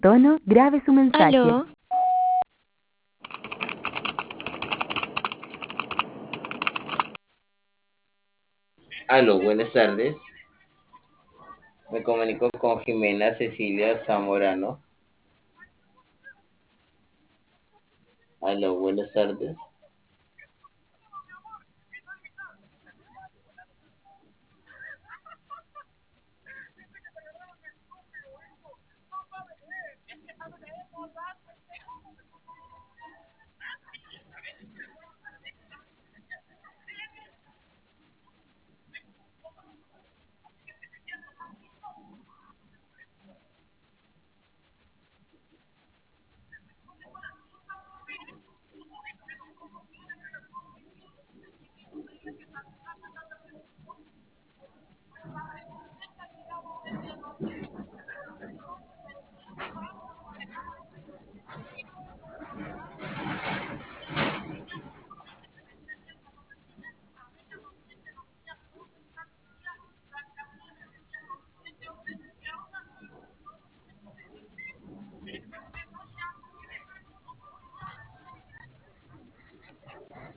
tono, grabe su mensaje. Aló, Aló, buenas tardes. Me comunico con Jimena Cecilia Zamorano. Aló, buenas tardes.